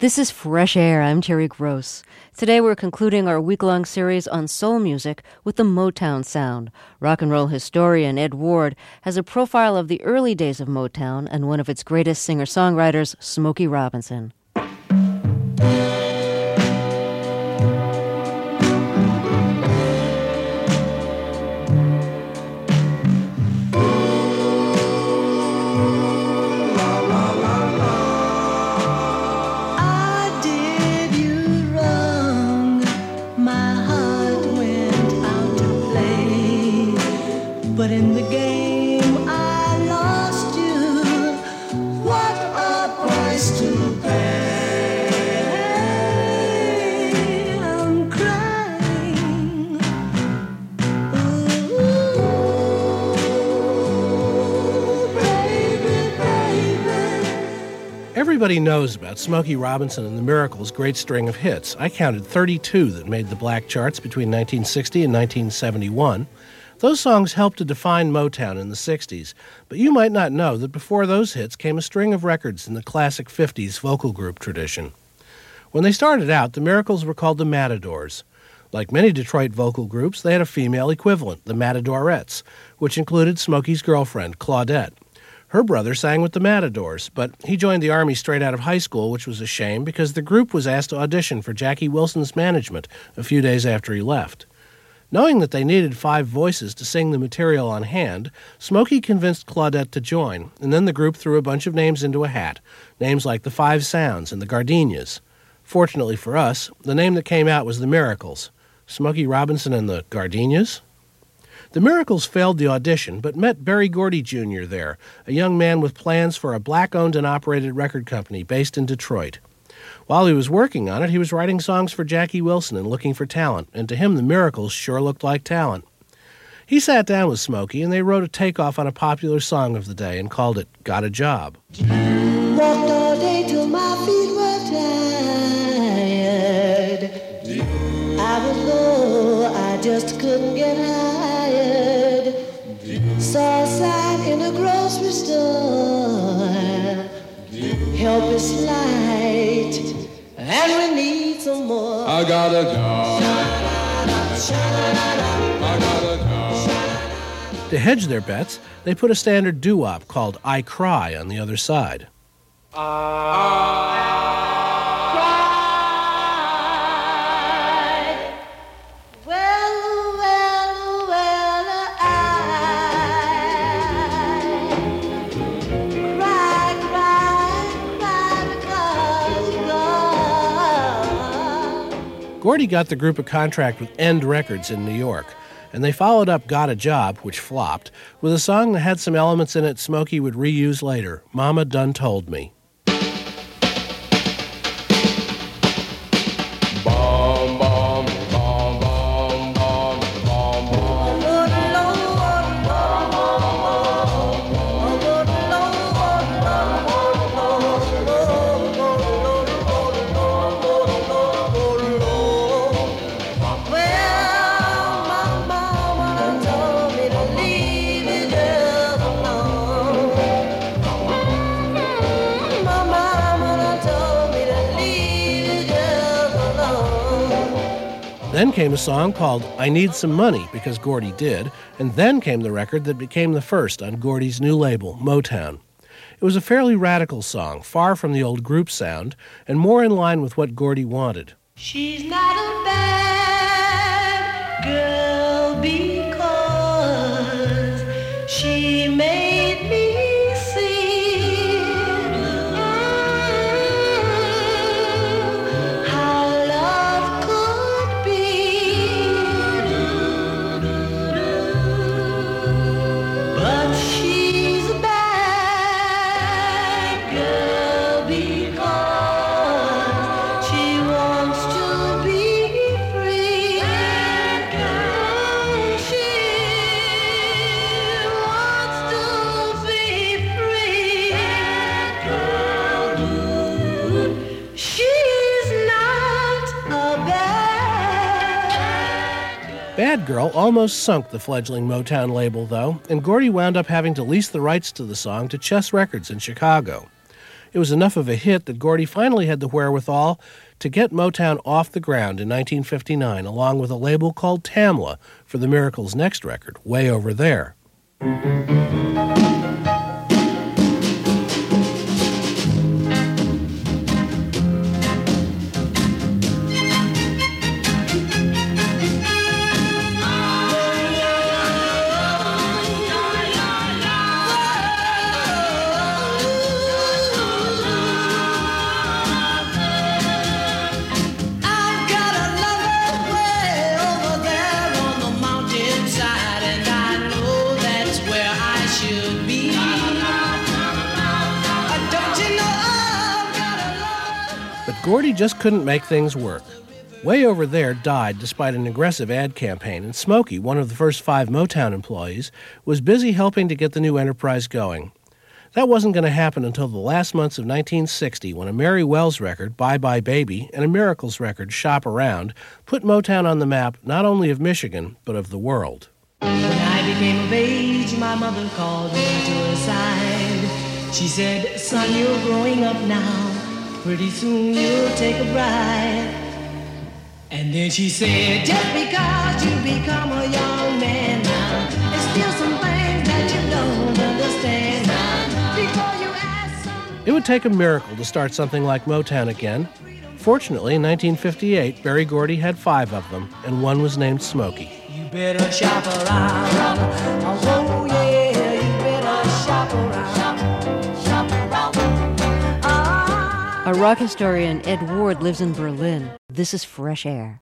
This is Fresh Air. I'm Terry Gross. Today we're concluding our week-long series on soul music with the Motown sound. Rock and roll historian Ed Ward has a profile of the early days of Motown and one of its greatest singer-songwriters, Smokey Robinson. But in the game I lost you. What a price to pay. I'm crying. Ooh, baby, baby. Everybody knows about Smokey Robinson and the Miracles' great string of hits. I counted 32 that made the black charts between 1960 and 1971. Those songs helped to define Motown in the 60s, but you might not know that before those hits came a string of records in the classic 50s vocal group tradition. When they started out, the Miracles were called the Matadors. Like many Detroit vocal groups, they had a female equivalent, the Matadorettes, which included Smokey's girlfriend, Claudette. Her brother sang with the Matadors, but he joined the Army straight out of high school, which was a shame because the group was asked to audition for Jackie Wilson's management a few days after he left. Knowing that they needed 5 voices to sing the material on hand, Smokey convinced Claudette to join, and then the group threw a bunch of names into a hat, names like the Five Sounds and the Gardenias. Fortunately for us, the name that came out was the Miracles. Smokey Robinson and the Gardenias? The Miracles failed the audition, but met Berry Gordy Jr. there, a young man with plans for a black-owned and operated record company based in Detroit. While he was working on it, he was writing songs for Jackie Wilson and looking for talent, and to him the Miracles sure looked like talent. He sat down with Smokey, and they wrote a takeoff on a popular song of the day and called it Got a Job. Walked all day till my feet were tired. I was low, I just couldn't get hired. Saw a sign in a grocery store, help is light, and we need some more. I got a job. I got a job. To hedge their bets, they put a standard doo-wop called I Cry on the other side. Gordy got the group a contract with End Records in New York, and they followed up Got a Job, which flopped, with a song that had some elements in it Smokey would reuse later, Mama Done Told Me. Then came a song called I Need Some Money, because Gordy did, and then came the record that became the first on Gordy's new label, Motown. It was a fairly radical song, far from the old group sound, and more in line with what Gordy wanted. She's not a bad girl because she made me see how love could be. But she's a bad girl because she wants to be free. She wants to be free. She's not a bad Bad Girl almost sunk the fledgling Motown label, though, and Gordy wound up having to lease the rights to the song to Chess Records in Chicago. It was enough of a hit that Gordy finally had the wherewithal to get Motown off the ground in 1959, along with a label called Tamla for the Miracles' next record, Way Over There. Gordy just couldn't make things work. Way Over There died despite an aggressive ad campaign, and Smokey, one of the first 5 Motown employees, was busy helping to get the new enterprise going. That wasn't going to happen until the last months of 1960, when a Mary Wells record, Bye Bye Baby, and a Miracles record, Shop Around, put Motown on the map not only of Michigan, but of the world. When I became of age, my mother called me to her side. She said, son, you're growing up now. Pretty soon you'll take a bride. And then she said, just because you become a young man now, there's still some things that you don't understand now. Before you ask some... It would take a miracle to start something like Motown again. Fortunately, in 1958, Berry Gordy had 5 of them, and one was named Smokey. You better shop around. Oh, yeah, you better shop around. Shop around. Our rock historian Ed Ward lives in Berlin. This is Fresh Air.